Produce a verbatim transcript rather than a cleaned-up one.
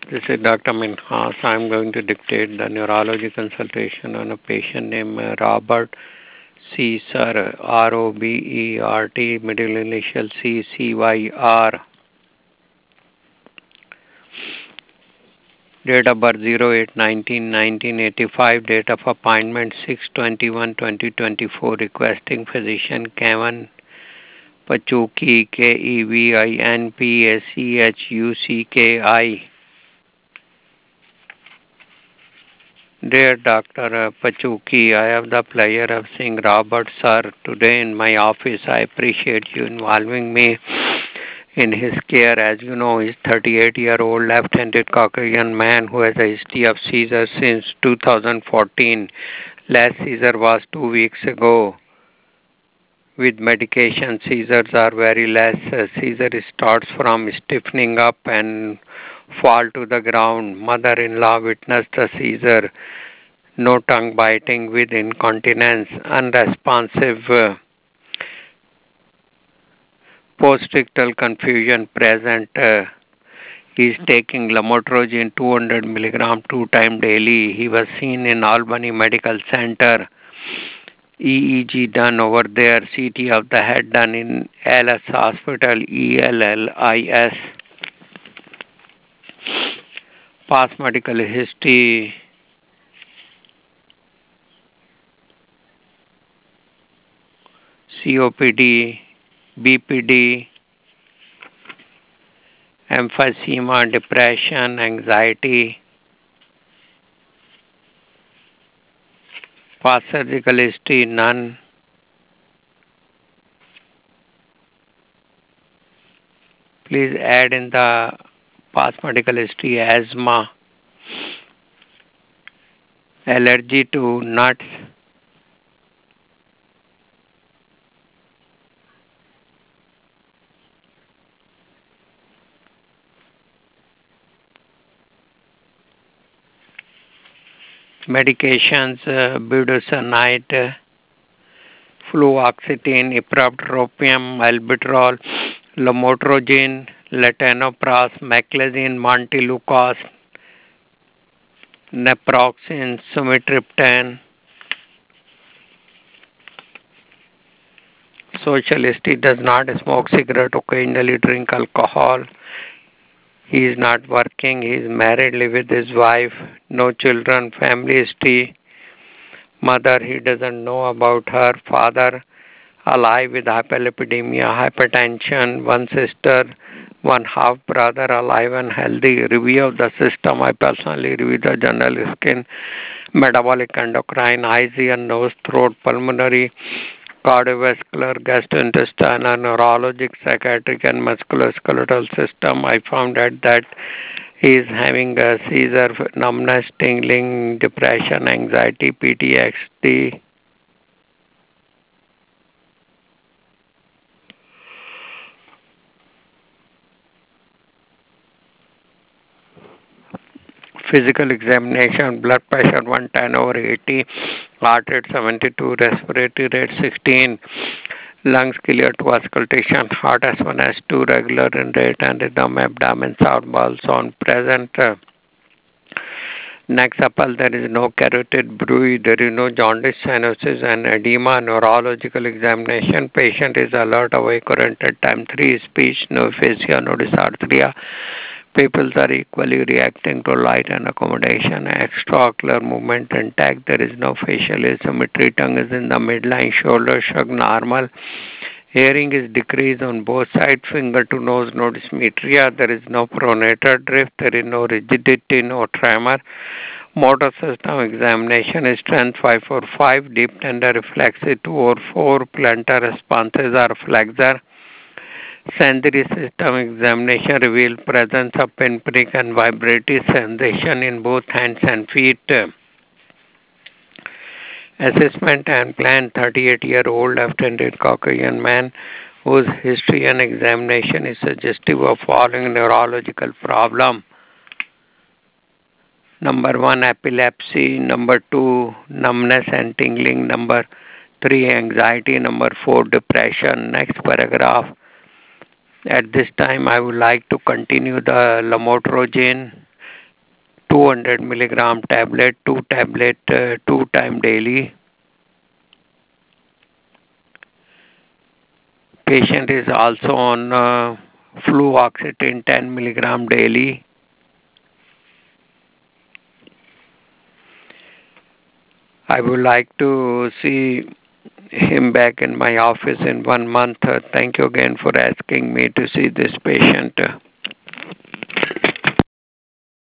This is Doctor Minhas. I'm going to dictate the neurology consultation on a patient named uh, Robert Caesar, R O B E R T, middle initial C C Y R. Date of birth zero eight nineteen nineteen eighty-five. Date of appointment six twenty-one twenty twenty-four. Requesting physician Kevin Pachuki, K E V I N P A C H U C K I. Dear Doctor Pachuki, I have the pleasure of seeing Robert Sir today in my office. I appreciate you involving me in his care. As you know, he's thirty-eight-year-old left-handed Caucasian man who has a history of seizures since two thousand fourteen. Last seizure was two weeks ago. With medication, seizures are very less. Seizure starts from stiffening up and fall to the ground. Mother-in-law witnessed the seizure. No tongue biting with incontinence, unresponsive, uh, postictal confusion present. Uh, he is taking lamotrigine two hundred milligram two times daily. He was seen in Albany Medical Center. E E G done over there. C T of the head done in L S Hospital, E L L I S. Past medical history. C O P D, B P D, emphysema, depression, anxiety. Past surgical history, none. Please add in the past medical history asthma, allergy to nuts, medications, uh, budesonide, fluoxetine, ipratropium, albuterol, lamotrigine, latanoprost, meclizine, montelukast, naproxen, sumatriptan. Social history: does not smoke cigarette, occasionally drink alcohol. He is not working. He is married, live with his wife, no children. Family history: mother, he doesn't know about her. Father, alive with hyperlipidemia, hypertension. One sister, one half brother, alive and healthy. Review of the system: I personally review the general skin, metabolic, endocrine, eyes, ear, nose, throat, pulmonary, cardiovascular, gastrointestinal, neurologic, psychiatric, and musculoskeletal system. I found out that he is having a seizure, numbness, tingling, depression, anxiety, P T S D. Physical examination: blood pressure one ten over eighty, heart rate seventy-two, respiratory rate sixteen, lungs clear to auscultation, heart S one S two regular in rate and rhythm, abdomen sound, bowel sound present. Next supple, there is no carotid bruit, there is no jaundice, cyanosis and edema. Neurological examination: patient is alert, awake, oriented. Time three, speech, no aphasia, no dysarthria. Pupils are equally reacting to light and accommodation. Extraocular movement intact. There is no facial asymmetry. Tongue is in the midline. Shoulder shrug normal. Hearing is decreased on both sides. Finger to nose, no dysmetria. There is no pronator drift. There is no rigidity, no tremor. Motor system examination is strength five four five. Deep tender reflexes two or four. Plantar responses are flexor. Sensory system examination revealed presence of pinprick and vibratory sensation in both hands and feet. Assessment and plan: thirty-eight-year-old left-handed Caucasian man whose history and examination is suggestive of following neurological problem. Number one, epilepsy. Number two, numbness and tingling. Number three, anxiety. Number four, depression. Next paragraph. At this time, I would like to continue the lamotrigine. two hundred milligram tablet, two tablet, uh, two time daily. Patient is also on uh, fluoxetine ten milligram daily. I would like to see him back in my office in one month. Uh, thank you again for asking me to see this patient.